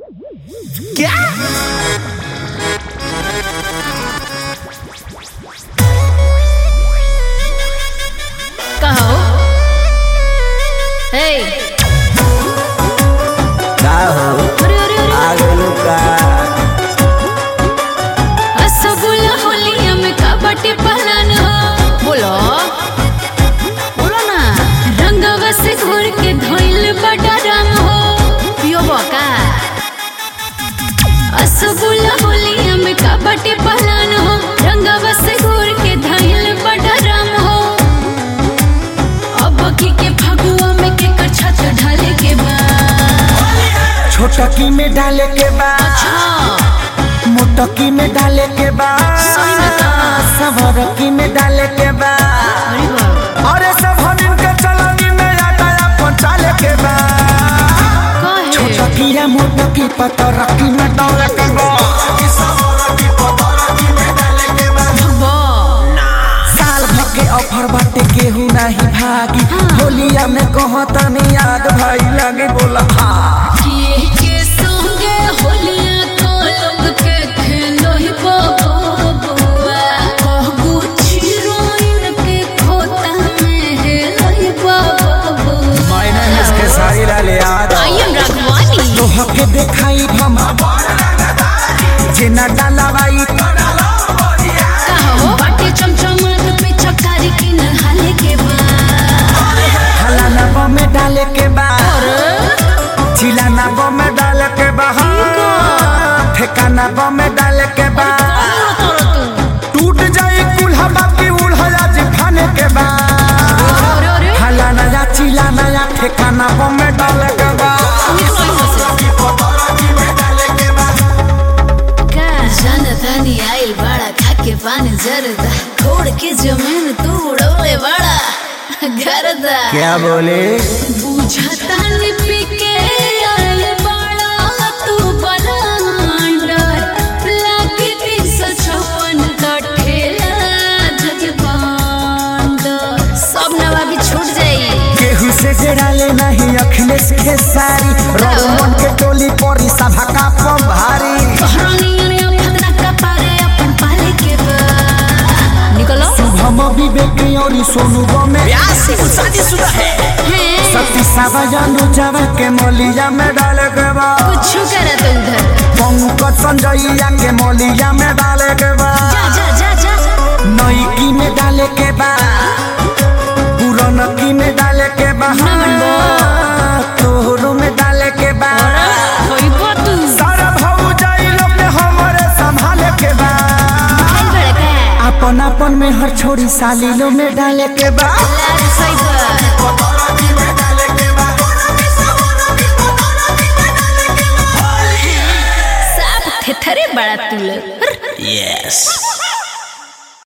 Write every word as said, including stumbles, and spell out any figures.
क्या कहो हे का हो अरे अरे अरे आगलू का असगुल्ला होलिया में कबड्डी पहलन हो बोलो बोलो ना रंगवा से घोर के धोइल बड़ा रंग हो पियो बका असगुल्ला होलिया में कबड्डी पहलन हो रंगवा से घोर के धोइल बड़ा रंग हो अब की के फगुआ में के कच्छा ढाले के बाद छोटकी में डाले के बाद अच्छा मोटकी में डाले के बाद सही में का? सवरकी में डाले के बाद अरे बाप अरे सब हनिन के चलनी में आटा पहुंचाले के बाद काहे छोटकी या मोटकी पतरकी में डाले के बाद सवरकी पतरकी में डाले के बाद बा साल भर के ऑफर बाटे केहू नहीं भागी होलिया में कहतनी याद भाई लगे बोला हाँ किए के संगे होलिया तो लोग के खेलो ही बबुआ कहगु चिरोइन के खोता में हेलो ही बबुआ मैंने इसके सारी लाले याद आई एम राघवानी लोहा के देखाई हम जिना डालावाई कहो बाटे चमचमात पे चकारी की नहाले के बाद हला नब में डाले के बाद चिला नब में डाले के बाद ठेका नब में डाले के बाद टूट जाई कुल्हा बाकी उल्हा जिफाने के बाद अरे अरे हला नया चिला नया ठेका नब में डाले के बाद का जनतानी आइल बड़ा खाके पानी जरदा खोड़ के जमीन तू उड़ोले बड़ा गरदा क्या बोले बुझता नि पीके आइल बड़ा तू बलांडर लागे तीन सौ छप्पन का ठेला जजबांडर सब नवाबी छूट जाई केहू से जड़ाले नहीं अखिलेश के सारी रोमन के टोली परी सभा का पम भारी कहरानी ने फतना का पारे अपन पाले के बाद निकलो शुभम विवेक और सोनू में प्यासी शादीशुदा है सती सावजानु जावा के मोलिया में डाले के बाद कुछ करा तो उधर पंकज संजयया के मोलिया में डाले के बाद जा जा जा जा नईकी में डाले के बाद पुरनकी में डाले के बाद तोहरो में डाले के बाद कोई बात सारा भाऊ जाई लोग ने हमरे संभाले के बाद खाई बड़ा का अपन अपन में हर छोड़ी साली लो में डाले के बाद लाल सही बात साफ थे थरे बड़ा तू लोग यस